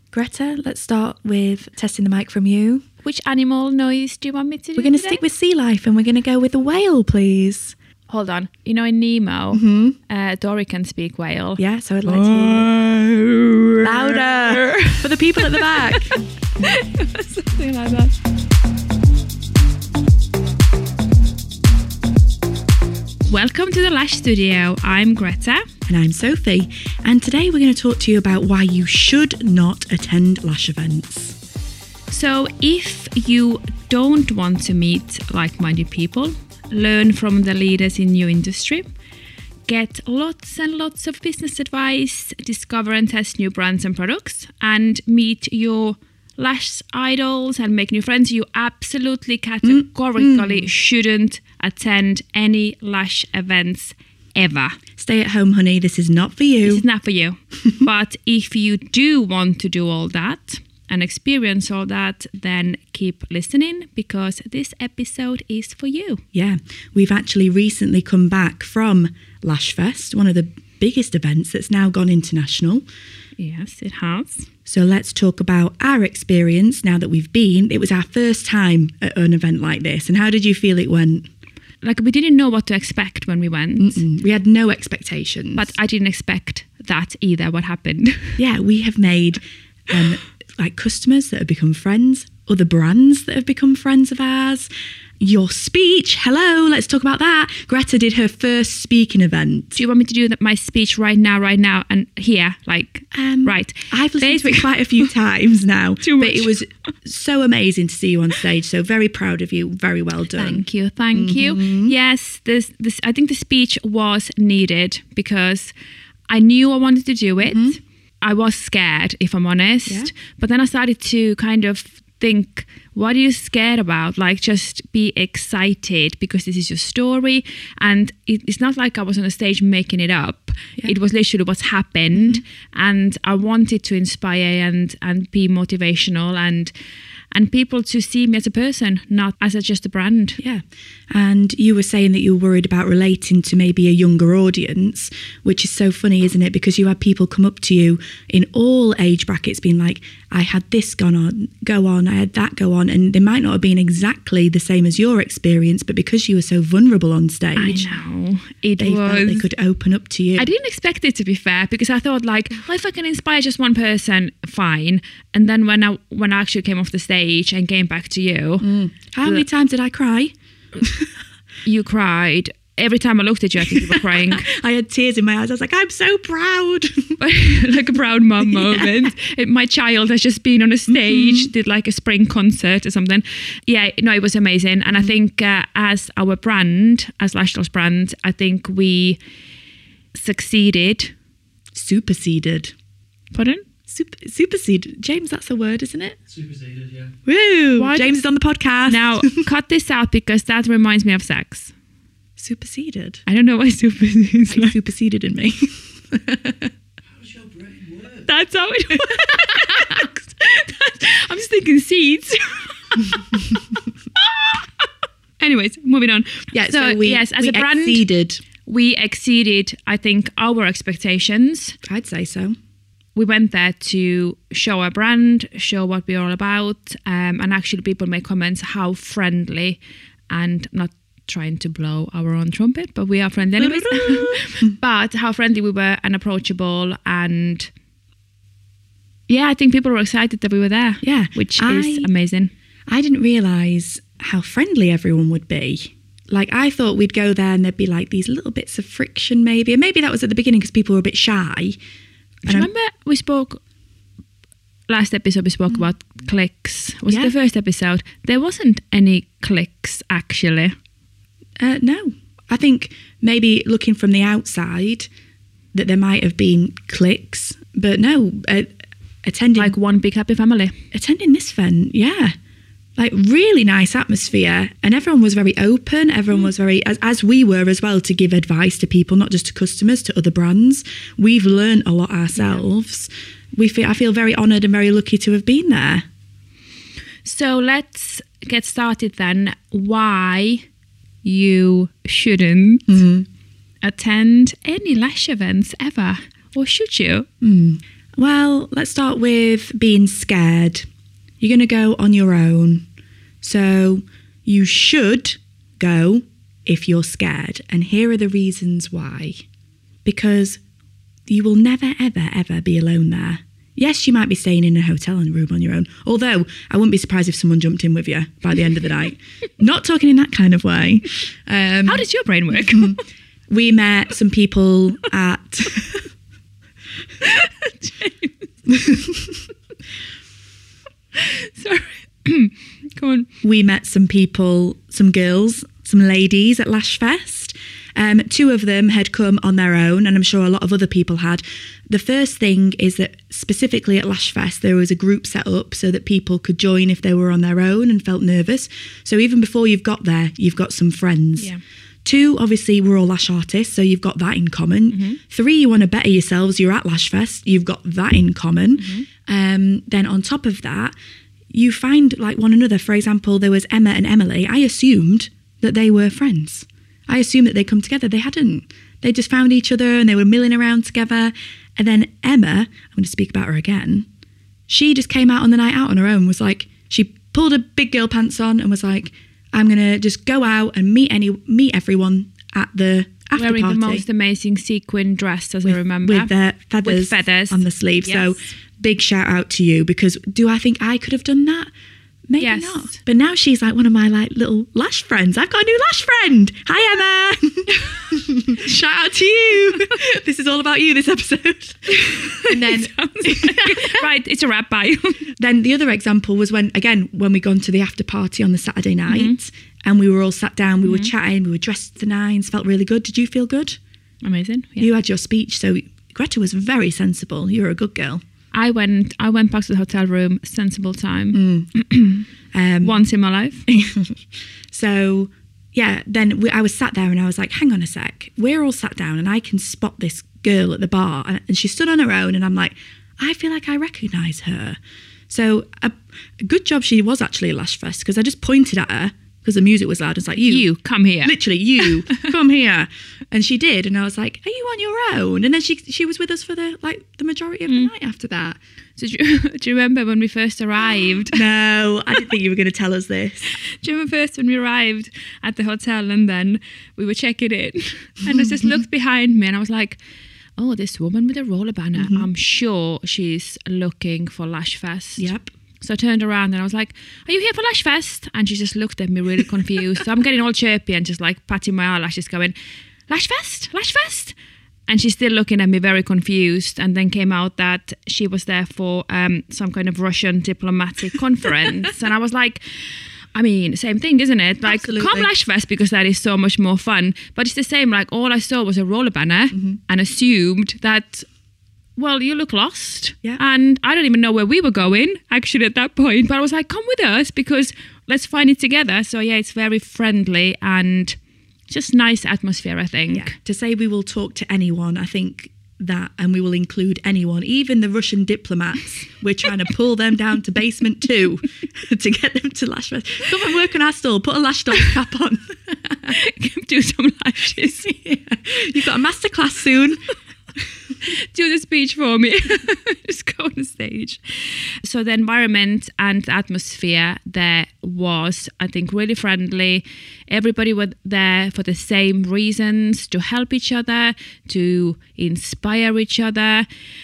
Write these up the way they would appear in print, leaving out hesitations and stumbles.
Greta, let's start with testing the mic from you. Which animal noise do you want me to do? We're going to today? stick with sea life and we're going to go with a whale, please. Hold on. You know, in Nemo, Dory can speak whale. Yeah, so I'd like to... Louder! For the people at the back. Something like that. Welcome to the Lash Studio. I'm Greta. And I'm Sophie. And today we're going to talk to you about why you should not attend lash events. So if you don't want to meet like-minded people, learn from the leaders in your industry, get lots and lots of business advice, discover and test new brands and products, and meet your lash idols and make new friends, you absolutely categorically shouldn't attend any lash events ever. Stay at home, honey. This is not for you. This is not for you. But if you do want to do all that and experience all that, then keep listening because this episode is for you. Yeah, we've actually recently come back from Lash Fest, one of the biggest events that's now gone international. Yes, it has. So let's talk about our experience now that we've been. It was our first time at an event like this. And how did you feel it went? Like, we didn't know what to expect when we went. We had no expectations. But I didn't expect that either, what happened. Yeah, we have made like customers that have become friends, other brands that have become friends of ours. Your speech, hello, let's talk about that. Greta did her first speaking event. Do you want me to do my speech right now, and here, like, right? I've listened to it quite a few times now. Too much. But it was so amazing to see you on stage. So very proud of you. Very well done. Thank you. Yes, this. I think the speech was needed because I knew I wanted to do it. I was scared, if I'm honest. But then I started to kind of think, what are you scared about? Like, just be excited because this is your story. And it's not like I was on a stage making it up. It was literally what's happened. And I wanted to inspire and be motivational and people to see me as a person, not as just a brand. Yeah. And you were saying that you were worried about relating to maybe a younger audience, which is so funny, isn't it? Because you had people come up to you in all age brackets being like, I had this go on, I had that go on. And they might not have been exactly the same as your experience, but because you were so vulnerable on stage, I know. They felt they could open up to you. I didn't expect it, to be fair, because I thought, like, well, if I can inspire just one person, fine. And then when I actually came off the stage and came back to you, how many times did I cry? You cried. Every time I looked at you, I think you were crying. I had tears in my eyes. I was like, I'm so proud. Like a proud mum moment. My child has just been on a stage, did like a spring concert or something. Yeah, no, it was amazing. And I think as our brand, as Lash Dolls brand, I think we succeeded. Superseded. Pardon? Superseded. James, that's a word, isn't it? Superseded, yeah. Woo! What? James is on the podcast. Now, cut this out because that reminds me of sex. Superseded. I don't know why superseded. Like superseded in me. How does your brain work? That's how it works. I'm just thinking seeds. Anyways, moving on. Yeah, so we as a brand, exceeded. We exceeded, I think, our expectations. I'd say so. We went there to show our brand, show what we're all about, and actually people made comments how friendly, and not trying to blow our own trumpet, but we are friendly anyways. But how friendly we were and approachable, and yeah, I think people were excited that we were there. Yeah, which is amazing. I didn't realise how friendly everyone would be. Like, I thought we'd go there and there'd be like these little bits of friction maybe, and maybe that was at the beginning because people were a bit shy. Do you remember we spoke last episode, we spoke about clicks? Was it the first episode? There wasn't any clicks actually. No. I think maybe looking from the outside that there might have been clicks, but no, attending... Like one big happy family. Attending this event, yeah. Like, really nice atmosphere, and everyone was very open. Everyone was very, as we were as well, to give advice to people, not just to customers, to other brands. We've learned a lot ourselves. I feel very honoured and very lucky to have been there. So let's get started then. Why you shouldn't attend any lash events ever, or should you? Well, let's start with being scared. You're going to go on your own. So you should go if you're scared. And here are the reasons why. Because you will never, ever, ever be alone there. Yes, you might be staying in a hotel room on your own. Although, I wouldn't be surprised if someone jumped in with you by the end of the night. Not talking in that kind of way. How does your brain work? We met some people at... Sorry. Go on. We met some people, some girls, some ladies at Lash Fest. 2 of them had come on their own, and I'm sure a lot of other people had. The first thing is that specifically at Lash Fest, there was a group set up so that people could join if they were on their own and felt nervous. So even before you've got there, you've got some friends. Yeah. 2, obviously, we're all lash artists, so you've got that in common. 3, you want to better yourselves. You're at Lash Fest. You've got that in common. Then on top of that, you find like one another. For example, there was Emma and Emily. I assumed that they were friends. I assumed that they'd come together. They hadn't. They just found each other and they were milling around together. And then Emma, I'm going to speak about her again, she just came out on the night out on her own, was like, she pulled her big girl pants on and was like, I'm going to just go out and meet everyone at the after Wearing party. the most amazing sequin dress, as I remember. With feathers on the sleeve. Yes. So big shout out to you, because do I think I could have done that? Maybe Yes. not. But now she's like one of my like little lash friends. I've got a new lash friend. Hi, Emma. Shout out to you. This is all about you, this episode. And then, Right, it's a wrap. Bye. then the other example was when we gone to the after party on the Saturday night and we were all sat down, we were chatting, we were dressed to the nines, felt really good. Did you feel good? Amazing. Yeah. You had your speech, so Greta was very sensible. You're a good girl. I went back to the hotel room, sensible time. Once in my life. So, yeah, then I was sat there and I was like, hang on a sec. We're all sat down and I can spot this girl at the bar. And she stood on her own and I'm like, I feel like I recognise her. So, a good job she was actually a Lash Fest, because I just pointed at her because the music was loud. It's like, You, come here. Literally, you, come here. And she did. And I was like, are you on your own? And then she was with us for the majority of the night after that. So do you remember when we first arrived? No, I didn't think you were going to tell us this. Do you remember first when we arrived at the hotel and then we were checking in and I just looked behind me and I was like, oh, this woman with a roller banner, I'm sure she's looking for Lash Fest. Yep. So I turned around and I was like, are you here for Lash Fest? And she just looked at me really confused. So I'm getting all chirpy and just like patting my eyelashes going, Lash Fest? Lash Fest? And she's still looking at me very confused, and then came out that she was there for some kind of Russian diplomatic conference. And I was like, I mean, same thing, isn't it? Like, Absolutely. come Lash Fest because that is so much more fun. But it's the same, like all I saw was a roller banner and assumed that, well, you look lost. Yeah. And I don't even know where we were going, actually, at that point. But I was like, come with us because let's find it together. So yeah, it's very friendly and just nice atmosphere, I think. Yeah. To say we will talk to anyone, I think that, and we will include anyone, even the Russian diplomats. We're trying to pull them down to basement 2 to get them to Lash Fest. Come and work on our stall, put a lash dog cap on. Do some lashes. Yeah. You've got a masterclass soon. Do the speech for me. Just go on the stage. So the environment and the atmosphere there was, I think, really friendly. Everybody was there for the same reasons, to help each other, to inspire each other,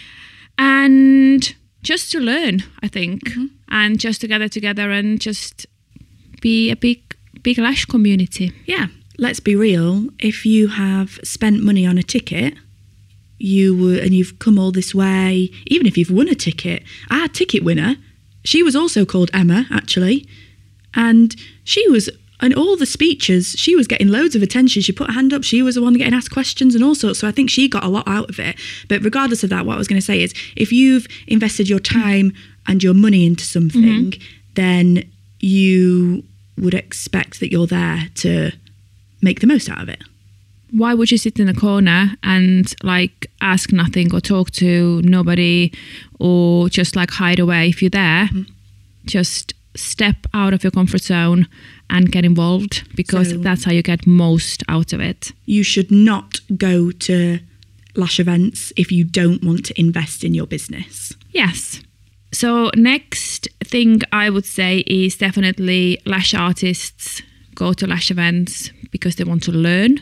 and just to learn, I think, and just to gather together and just be a big lash community. Yeah, let's be real. If you have spent money on a ticket, and you've come all this way, even if you've won a ticket. Our ticket winner, she was also called Emma, actually, and she was, in all the speeches, she was getting loads of attention. She put her hand up, she was the one getting asked questions and all sorts, so I think she got a lot out of it. But regardless of that, what I was going to say is, if you've invested your time and your money into something, then you would expect that you're there to make the most out of it. Why would you sit in a corner and like ask nothing or talk to nobody or just like hide away? If you're there, just step out of your comfort zone and get involved, because So- that's how you get most out of it. You should not go to lash events if you don't want to invest in your business? Yes. So next thing I would say is definitely lash artists go to lash events because they want to learn.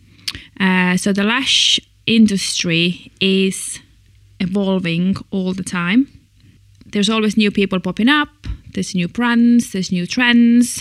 So the lash industry is evolving all the time. There's always new people popping up. There's new brands, there's new trends.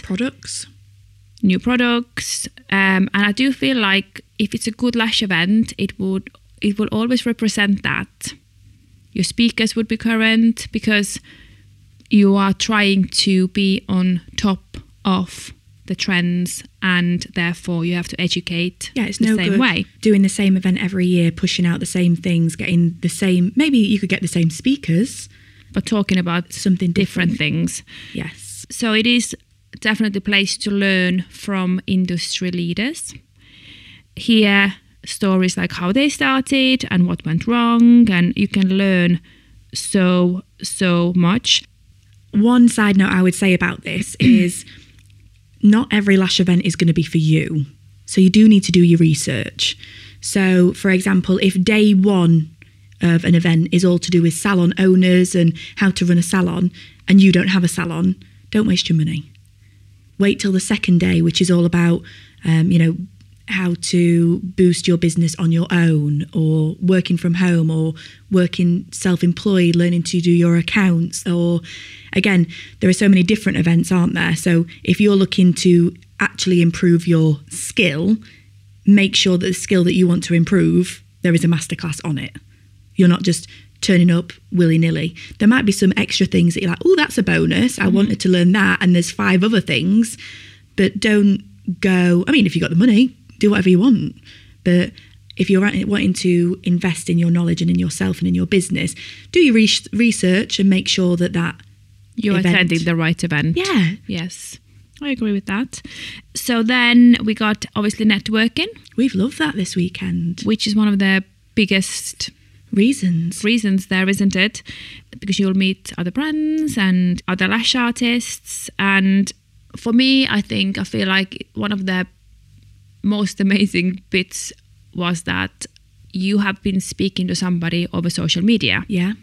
New products. And I do feel like if it's a good lash event, it will always represent that. Your speakers would be current because you are trying to be on top of the trends, and therefore you have to educate it's the no same good way. Doing the same event every year, pushing out the same things, getting the same, maybe you could get the same speakers, but talking about something different things. Yes. So it is definitely a place to learn from industry leaders. Hear stories like how they started and what went wrong, and you can learn so much. One side note I would say about this is not every lash event is going to be for you. So you do need to do your research. So, for example, if day one of an event is all to do with salon owners and how to run a salon, and you don't have a salon, don't waste your money. Wait till the second day, which is all about, how to boost your business on your own, or working from home, or working self-employed, learning to do your accounts. Or again, there are so many different events, aren't there? So if you're looking to actually improve your skill, make sure that the skill that you want to improve, there is a masterclass on it. You're not just turning up willy-nilly. There might be some extra things that you're like, oh, that's a bonus. I wanted to learn that. And there's 5 other things. But don't go, if you got the money, do whatever you want. But if you're wanting to invest in your knowledge and in yourself and in your business, do your research and make sure that you're attending the right event. Yeah. Yes, I agree with that. So then we got obviously networking. We've loved that this weekend. Which is one of the biggest reasons there, isn't it? Because you'll meet other brands and other lash artists. And for me, I feel like one of the most amazing bits was that you have been speaking to somebody over social media. Yeah.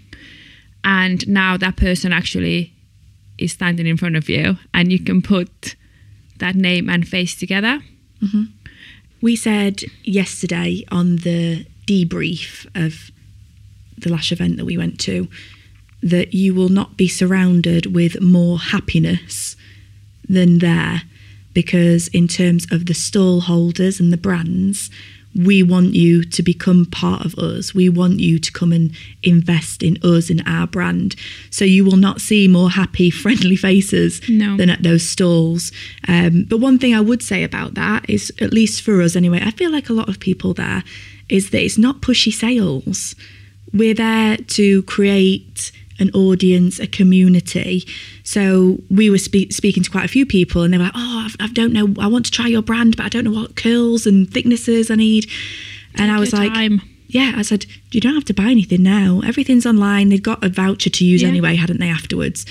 And now that person actually is standing in front of you and you can put that name and face together. Mm-hmm. We said yesterday on the debrief of the lash event that we went to that you will not be surrounded with more happiness than there, because in terms of the stall holders and the brands, we want you to become part of us. We want you to come and invest in us and our brand. So you will not see more happy, friendly faces than at those stalls. But one thing I would say about that is, at least for us anyway, I feel like a lot of people there, is that it's not pushy sales. We're there to create an audience, a community. So we were speaking to quite a few people and they were like, I don't know, I want to try your brand, but I don't know what curls and thicknesses I need. And I was like, I said, you don't have to buy anything now. Everything's online. They've got a voucher to use anyway, hadn't they, afterwards?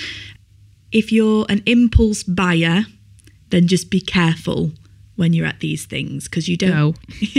If you're an impulse buyer, then just be careful when you're at these things, because you don't...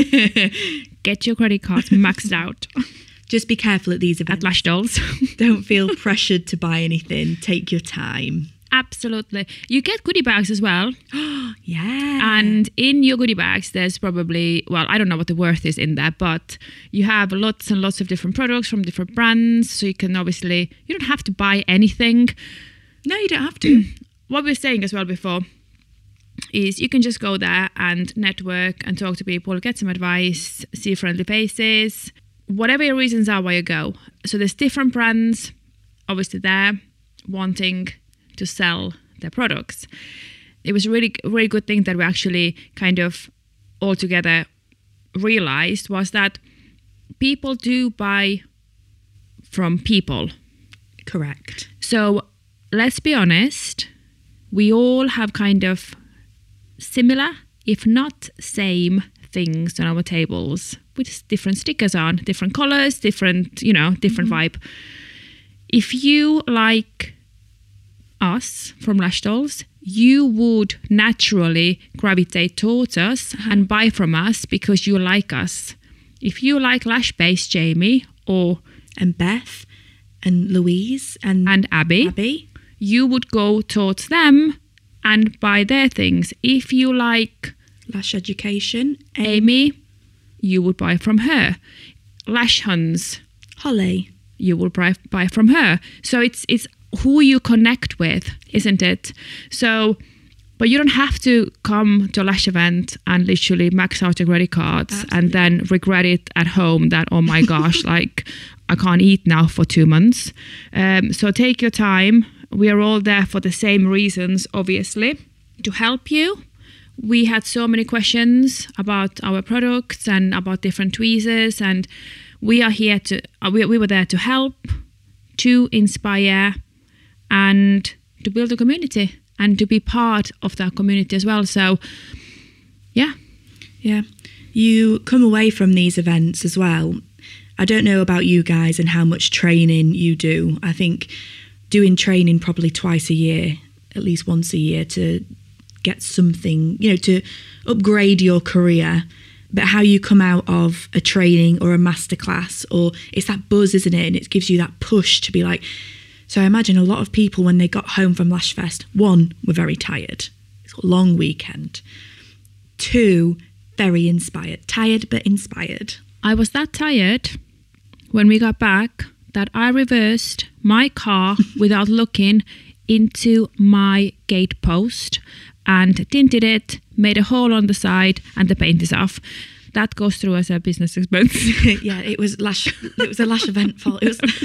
Get your credit card maxed out. Just be careful at these events. At Lash Dolls. Don't feel pressured to buy anything. Take your time. Absolutely. You get goodie bags as well. Yeah. And in your goodie bags, there's probably, I don't know what the worth is in there, but you have lots and lots of different products from different brands. So you can you don't have to buy anything. No, you don't have to. What we were saying as well before is you can just go there and network and talk to people, get some advice, see friendly faces, whatever your reasons are why you go. So there's different brands obviously there wanting to sell their products. It was a really good thing that we actually kind of all together realized was that people do buy from people. Correct. So let's be honest, we all have kind of similar, if not same, things on our tables with different stickers on, different colors, different vibe. If you like us from Lash Dolls, you would naturally gravitate towards us and buy from us because you like us. if you like lash base, Jamie, and Beth and Louise and Abby, you would go towards them and buy their things. If you like Lash Education, Amy, you would buy from her. Lash Huns, Holly, you will buy from her. So it's who you connect with, isn't it? So, but you don't have to come to a lash event and literally max out your credit cards. Absolutely. And then regret it at home that, oh my gosh, like I can't eat now for 2 months. So take your time. We are all there for the same reasons, obviously, to help you. We had so many questions about our products and about different tweezers, and we are here to, we were there to help, to inspire, and to build a community and to be part of that community as well. So, yeah. Yeah. You come away from these events as well. I don't know about you guys and how much training you do. I think doing training probably twice a year, at least once a year, to get something, to upgrade your career. But how you come out of a training or a masterclass, or it's that buzz, isn't it? And it gives you that push to be like, so I imagine a lot of people when they got home from Lash Fest, 1, were very tired. It's a long weekend. 2, very inspired. Tired but inspired. I was that tired when we got back that I reversed my car without looking into my gate post and tinted it, made a hole on the side, and the paint is off. That goes through as a business expense. Yeah, it was a lash event fault.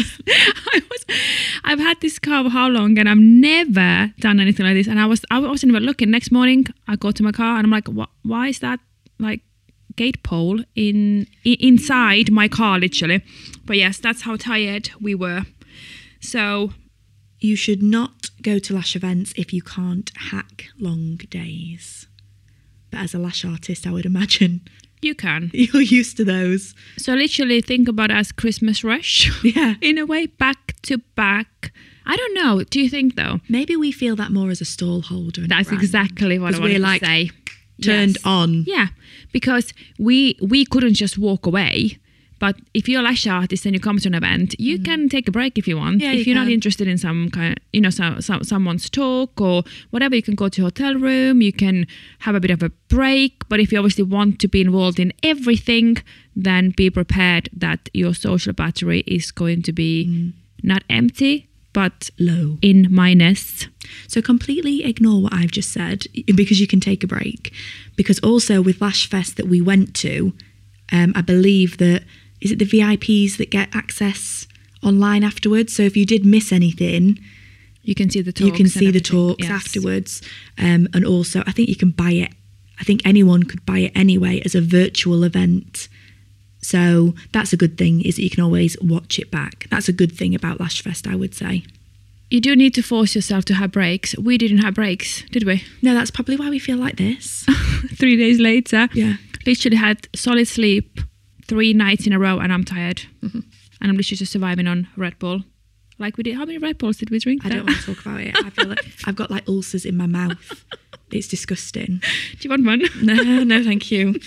I've had this car for how long, and I've never done anything like this. And I wasn't even looking. Next morning, I go to my car and I'm like, why is that like gate pole inside my car, literally? But yes, that's how tired we were. So you should not go to lash events if you can't hack long days. But as a lash artist, I would imagine you can. You're used to those. So literally think about it as Christmas rush. Yeah. In a way, back to back. I don't know. Do you think though? Maybe we feel that more as a stall holder. That's exactly what I wanted to say. Turned on. Yeah. Because we couldn't just walk away. But if you're a lash artist and you come to an event, you can take a break if you want. Yeah, if you're not interested in some kind of, someone's talk or whatever, you can go to a hotel room, you can have a bit of a break. But if you obviously want to be involved in everything, then be prepared that your social battery is going to be not empty, but low, in minus. So completely ignore what I've just said because you can take a break. Because also with Lash Fest that we went to, I believe that, is it the VIPs that get access online afterwards? So if you did miss anything, you can see the talks. You can see the talks afterwards. And also, I think you can buy it. I think anyone could buy it anyway as a virtual event. So that's a good thing, is that you can always watch it back. That's a good thing about Lash Fest, I would say. You do need to force yourself to have breaks. We didn't have breaks, did we? No, that's probably why we feel like this. 3 days later. Yeah. Literally had solid sleep 3 nights in a row and I'm tired. Mm-hmm. And I'm literally just surviving on Red Bull. Like we did. How many Red Bulls did we drink? I don't want to talk about it. I feel like I've got like ulcers in my mouth. It's disgusting. Do you want one? No, thank you.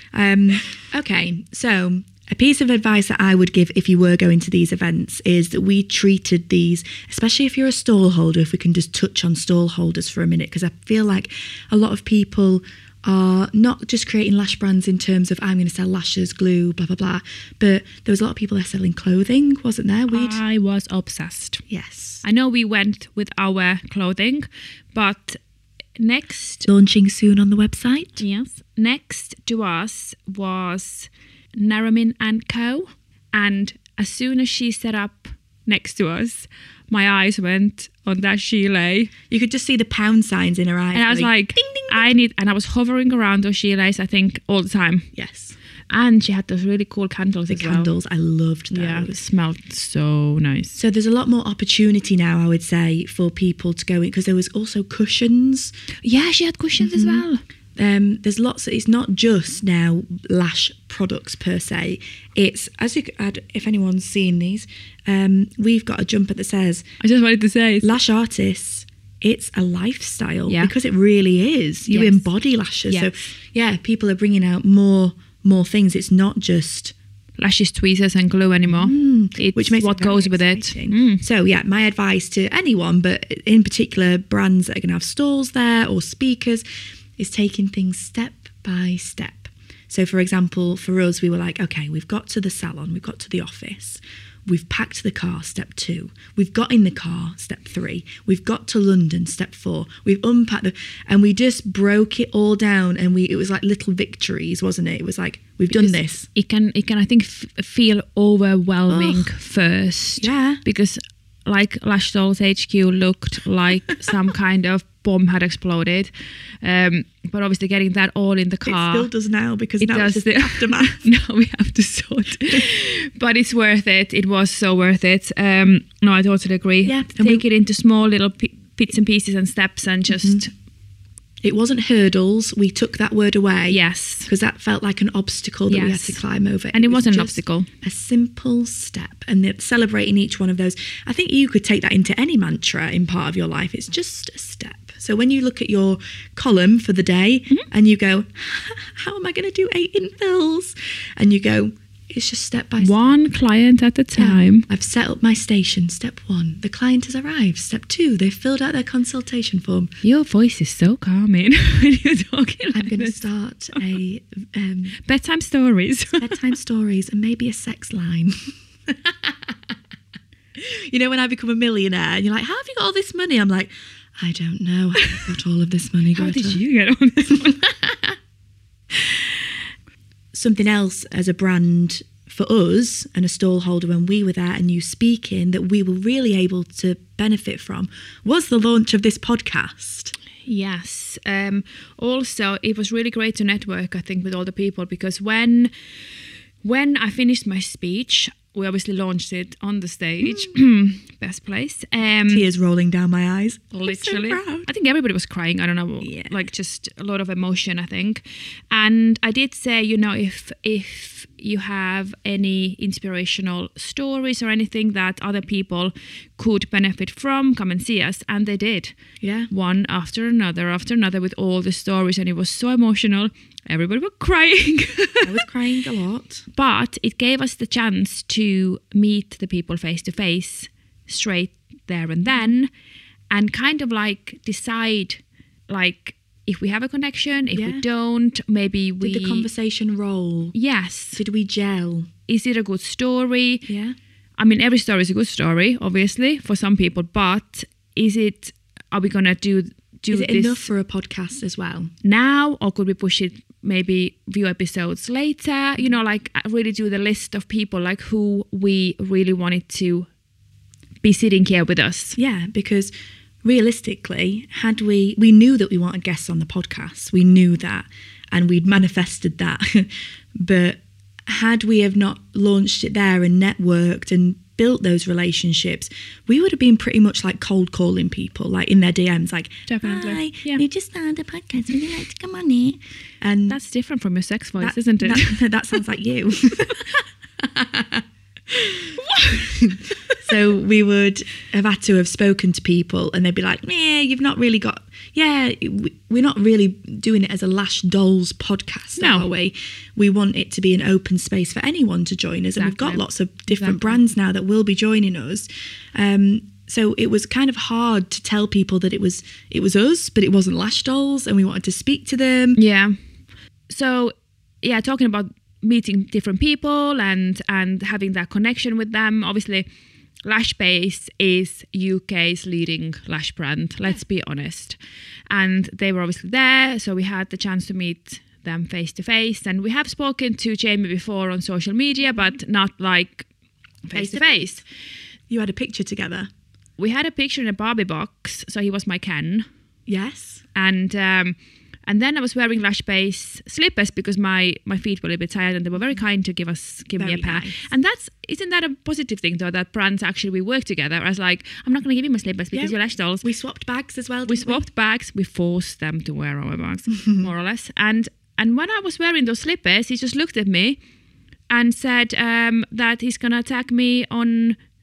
Okay, so a piece of advice that I would give if you were going to these events is that we treated these, especially if you're a stall holder, if we can just touch on stall holders for a minute, because I feel like a lot of people are not just creating lash brands in terms of I'm going to sell lashes, glue, blah, blah, blah. But there was a lot of people there selling clothing, wasn't there? I was obsessed. Yes. I know we went with our clothing, but next... Launching soon on the website. Yes. Next to us was Naramin & Co. And as soon as she set up next to us, my eyes went on that gilet. You could just see the pound signs in her eyes. And I was like, ding, ding, ding. And I was hovering around those gilets, I think, all the time. Yes. And she had those really cool candles as well. The candles, I loved those. Yeah, it smelled so nice. So there's a lot more opportunity now, I would say, for people to go in, because there was also cushions. Yeah, she had cushions as well. There's lots. It's not just now lash products per se. It's, as you could add, if anyone's seen these, we've got a jumper that says, I just wanted to say, lash artists, it's a lifestyle. Yeah. Because it really is. You embody lashes. Yes. So yeah, people are bringing out more things. It's not just lashes, tweezers and glue anymore. It's Which makes what it very goes with it. exciting. So yeah, my advice to anyone, but in particular brands that are going to have stalls there or speakers, is taking things step by step. So for example, for us, we were like, okay, we've got to the salon, we've got to the office, we've packed the car, step 2. We've got in the car, step 3. We've got to London, step 4. We've unpacked and we just broke it all down, and it was like little victories, wasn't it? It was like, we've done this. It can I think feel overwhelming first. Yeah. Because like Lash Dolls HQ looked like some kind of bomb had exploded. But obviously getting that all in the car. It still does now, because now it's just the aftermath. Now we have to sort. But it's worth it. It was so worth it. No, I totally agree. Yeah. Take it into small little bits and pieces and steps and just... It wasn't hurdles. We took that word away. Yes. Because that felt like an obstacle that we had to climb over. And it wasn't an just obstacle. A simple step. And celebrating each one of those. I think you could take that into any mantra in part of your life. It's just a step. So when you look at your column for the day and you go, how am I going to do 8 infills? And you go, it's just step by step. One client at a time. Yeah. I've set up my station. Step 1. The client has arrived. Step 2. They've filled out their consultation form. Your voice is so calming when you're talking like I'm going to this. start a... Bedtime stories. bedtime stories and maybe a sex line. You know, when I become a millionaire and you're like, how have you got all this money? I'm like, I don't know. I've got all of this money. How Greta. did you get on this one? Something else as a brand for us and a stall holder when we were there and you speaking that we were really able to benefit from was the launch of this podcast. Yes. Also, it was really great to network, I think, with all the people, because when I finished my speech, we obviously launched it on the stage. Best place. Tears rolling down my eyes. Literally. I'm so proud. I think everybody was crying. I don't know. Yeah. Like just a lot of emotion, I think. And I did say, you know, if you have any inspirational stories or anything that other people could benefit from, come and see us. And they did. Yeah. One after another with all the stories. And it was so emotional. Everybody was crying. I was crying a lot. But it gave us the chance to meet the people face to face straight there and then, and kind of like decide like if we have a connection, if we don't, maybe we... Did the conversation roll? Yes. Did we gel? Is it a good story? Yeah. I mean, every story is a good story, obviously, for some people, but are we going to do Is it this enough for a podcast as well? now, or could we push it maybe a few episodes later? You know, like really do the list of people like who we really wanted to be sitting here with us. Yeah, because realistically, we knew that we wanted guests on the podcast. We knew that, and we'd manifested that. But had we have not launched it there and networked and built those relationships, we would have been pretty much like cold calling people, like in their DMs, like, Definitely. hi, Yeah. we just started a podcast, would you like to come on it? And That's different from your sex voice, isn't it? that sounds like you. So we would have had to have spoken to people and they'd be like, yeah, you've not really got, we're not really doing it as a Lash Dolls podcast, No. are we? We want it to be an open space for anyone to join us. And we've got Exactly. lots of different brands now that will be joining us. So it was kind of hard to tell people that it was us, but it wasn't Lash Dolls, and we wanted to speak to them. Yeah. So, yeah, talking about meeting different people and having that connection with them. Obviously, Lashbase is UK's leading lash brand, let's be honest. And they were obviously there, so we had the chance to meet them face to face. And we have spoken to Jamie before on social media, but not like face to face. You had a picture together. We had a picture in a Barbie box, so he was my Ken. Yes. And then I was wearing Lashbase slippers because my feet were a little bit tired, and they were very kind to give me Very a pair. nice. And isn't that a positive thing though, that brands actually we work together as like, I'm not going to give you my slippers because you're Lash Dolls. We swapped bags as well. We didn't swapped bags. We forced them to wear our bags, more or less. And when I was wearing those slippers, he just looked at me and said that he's going to tag me on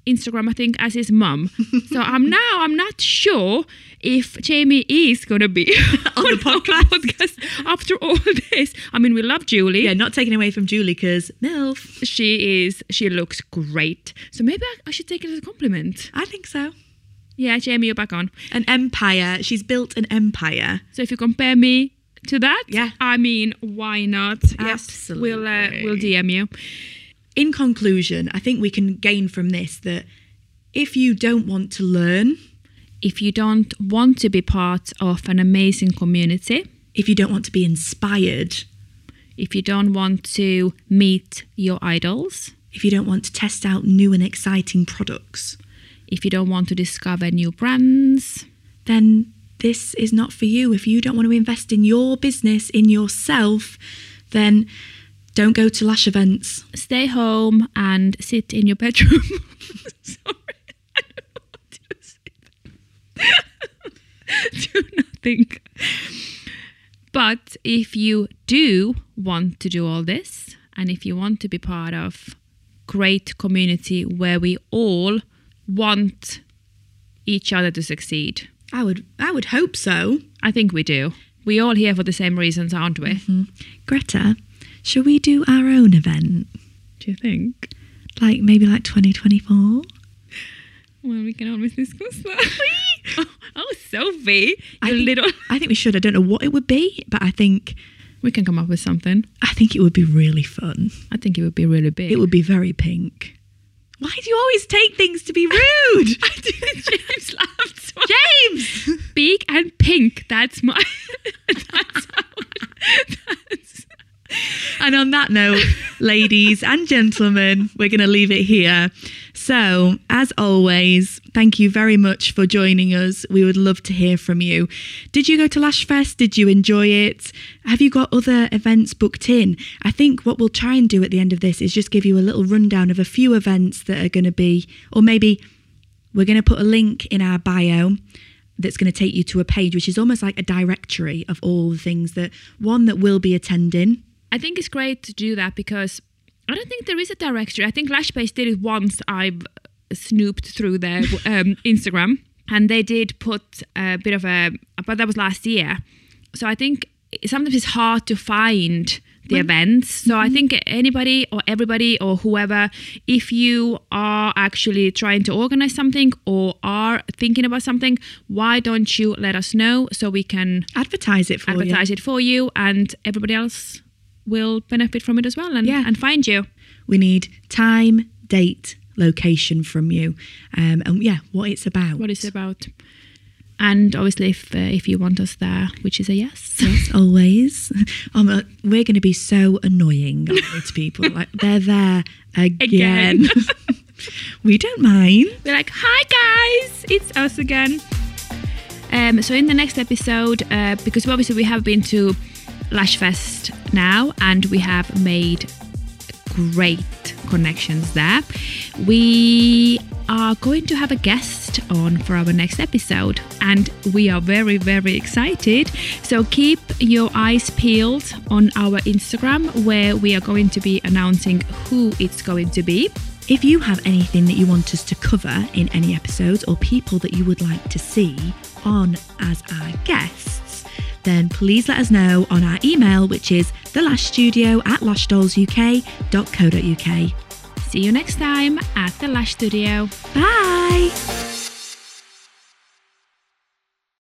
Instagram, I think, as his mum. So I'm not sure if Jamie is going to be On the podcast after all this. I mean, we love Julie. Yeah, not taking away from Julie because MILF. She looks great. So maybe I should take it as a compliment. I think so. Yeah, Jamie, you're back on. An empire. She's built an empire. So if you compare me to that, yeah, I mean, why not? Absolutely. Yes, we'll DM you. In conclusion, I think we can gain from this that if you don't want to learn, if you don't want to be part of an amazing community, if you don't want to be inspired, if you don't want to meet your idols, if you don't want to test out new and exciting products, if you don't want to discover new brands, then this is not for you. If you don't want to invest in your business, in yourself, then don't go to Lash events. Stay home and sit in your bedroom. Sorry, I don't know what to say. Do nothing. But if you do want to do all this, and if you want to be part of great community where we all want each other to succeed, I would hope so. I think we do. We're all here for the same reasons, aren't we? Mm-hmm. Greta, shall we do our own event? Do you think? Maybe 2024? Well, we can always discuss that. oh, Sophie, I think we should. I don't know what it would be, but I think we can come up with something. I think it would be really fun. I think it would be really big. It would be very pink. Why do you always take things to be rude? I did. James laughed. James! Big and pink. That's my... And on that note, ladies and gentlemen, we're going to leave it here. So, as always, thank you very much for joining us. We would love to hear from you. Did you go to Lash Fest? Did you enjoy it? Have you got other events booked in? I think what we'll try and do at the end of this is just give you a little rundown of a few events that are going to be, or maybe we're going to put a link in our bio that's going to take you to a page, which is almost like a directory of all the things that we'll be attending. I think it's great to do that because I don't think there is a directory. I think Lashbase did it once. I've snooped through their Instagram, and they did put a bit of but that was last year. So I think sometimes it's hard to find the events. So I think anybody or everybody or whoever, if you are actually trying to organize something or are thinking about something, why don't you let us know so we can advertise it for you, and everybody else will benefit from it as well and find you. We need time, date, location from you, and what it's about. What it's about. And obviously if you want us there, which is a yes. Yes, always. We're going to be so annoying, aren't we, to people? Like, they're there again. We don't mind. We're like, hi guys, it's us again. So in the next episode, because obviously we have been to Lash Fest now and we have made great connections there, we are going to have a guest on for our next episode and we are very, very excited. So keep your eyes peeled on our Instagram where we are going to be announcing who it's going to be. If you have anything that you want us to cover in any episodes or people that you would like to see on as our guests, then please let us know on our email, which is thelashstudio@lashdollsuk.co.uk. See you next time at the Lash Studio. Bye!